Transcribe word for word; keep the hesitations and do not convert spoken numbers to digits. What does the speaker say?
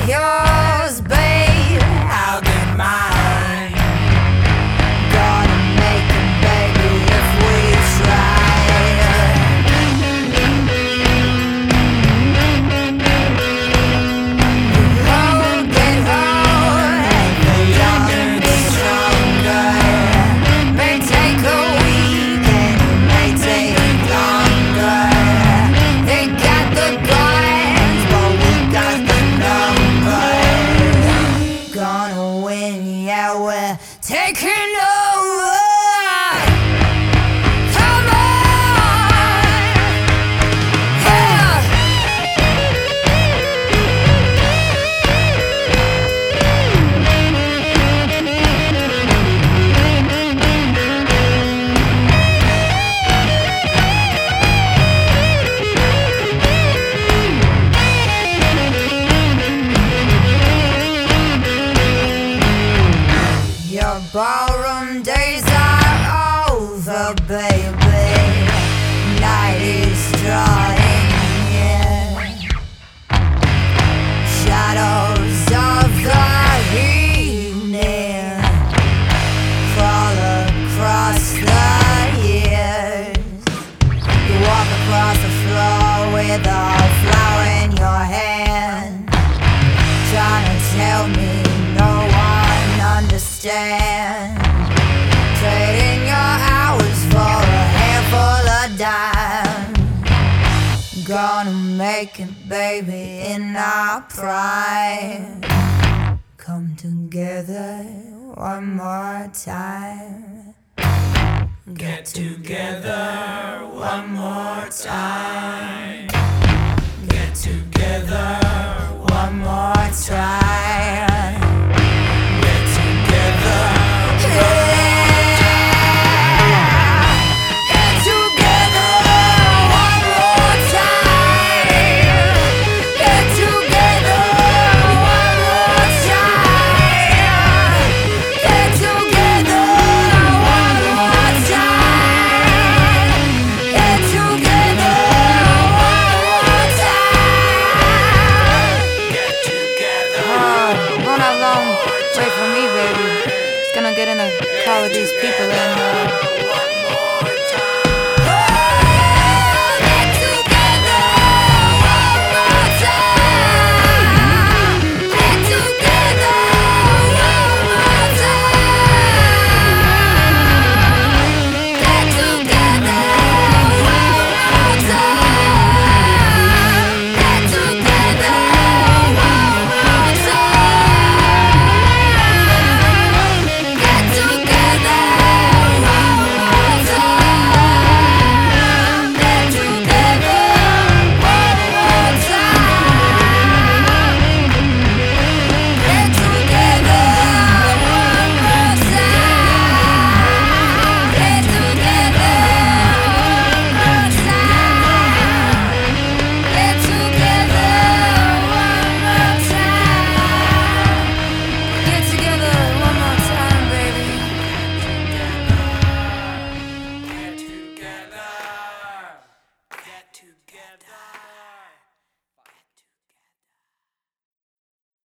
yours, babe, I'll be mine. Gonna make it, baby, if we try. Hold, get hold, the young and the stronger. May take a week and it may take longer. They got the guns, but we got the numbers. Gonna win, yeah, we're taking over. Come on, yeah. Your ballroom days are over, baby. Night is drawing in. Shadows of the evening crawl across the years. You walk across the floor with a flower in your hand, trying to tell me no one understand. Trading your hours for a handful of dimes. Gonna make it, baby, in our prime. Come together one more time. Get together one more time. Get together one more time. Get together. Get together one more time. Get together one more time. Get together one more time. Get together one more time. Get together. Oh, won't have long wait for me, baby. Just gonna get in the car with these people and uh, together.